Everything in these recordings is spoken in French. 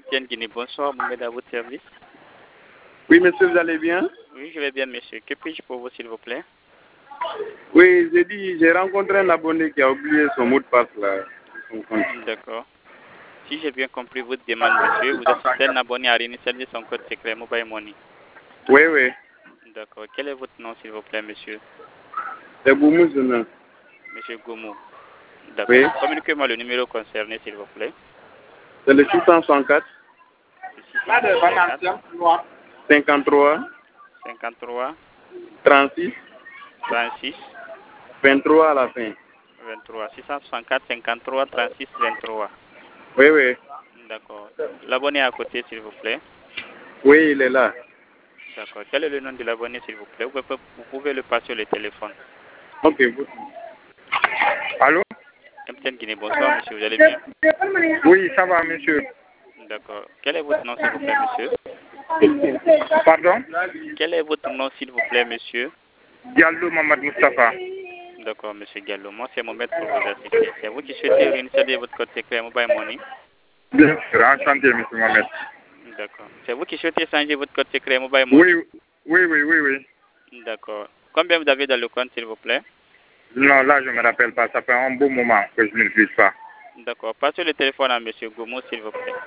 MTN Guinée, bonsoir, Mohamed à votre service. Oui, monsieur, vous allez bien? Oui, je vais bien, monsieur. Que puis-je pour vous, s'il vous plaît? Oui, j'ai rencontré un abonné qui a oublié son mot de passe là. D'accord. Si j'ai bien compris votre demande, monsieur, vous assistez un abonné à réinitialiser son code secret Mobile Money. Oui, oui. D'accord. Quel est votre nom, s'il vous plaît, monsieur? C'est Boumou Zounan. Monsieur Goumou. D'accord. Oui. Communiquez-moi le numéro concerné, s'il vous plaît. C'est le 664 C'est 664 53 53 36 36 23 à la fin. 23. 664 53 36 23. Oui, oui. D'accord. L'abonné à côté, s'il vous plaît. Oui, il est là. D'accord. Quel est le nom de l'abonné, s'il vous plaît? Vous pouvez le passer sur le téléphone. Ok. Allô? MTN Guinée, bonsoir, monsieur. Vous allez bien? Oui, ça va, monsieur. D'accord. Quel est votre nom, s'il vous plaît, monsieur? Pardon? Quel est votre nom, s'il vous plaît, monsieur? Diallo Mamad Mustafa. D'accord, monsieur Gallo. Moi, c'est Mohamed pour vous assister. C'est vous qui souhaitez réinitialiser votre code secret Mobile Money? Bien sûr, enchanté, monsieur Mohamed. D'accord. C'est vous qui souhaitez changer votre code secret Mobile Money? Oui. D'accord. Combien vous avez dans le compte, s'il vous plaît? Non, là, je ne me rappelle pas. Ça fait un bon moment que je ne l'utilise pas. D'accord. Passez le téléphone à monsieur Gomo, s'il vous plaît.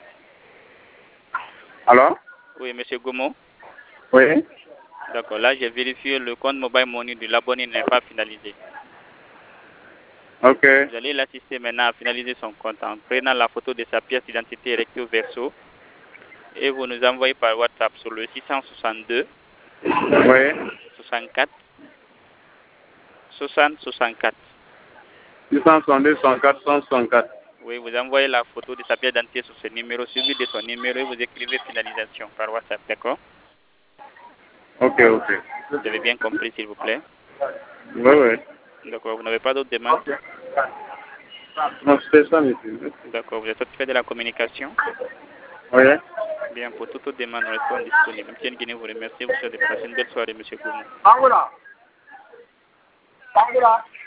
Alors? Oui, monsieur Gomo. Oui. D'accord. Là, j'ai vérifié le compte Mobile Money de l'abonné n'est pas finalisé. Ok. Vous allez l'assister maintenant à finaliser son compte en prenant la photo de sa pièce d'identité recto verso et vous nous envoyez par WhatsApp sur le 662 Oui. 64 60 64. 662 104 164. Oui, vous envoyez la photo de sa pièce d'identité sur ce numéro, suivi de son numéro et vous écrivez finalisation par WhatsApp, d'accord? Ok. Vous avez bien compris, s'il vous plaît? Oui. D'accord. Vous n'avez pas d'autres demandes? Non, c'est ça, monsieur. D'accord. Vous êtes satisfait de la communication? Oui. Bien, pour toute autre demande, nous restons disponibles. MTN Guinée vous remercie. Vous souhaite de passer une belle soirée, monsieur Goumou. Angola.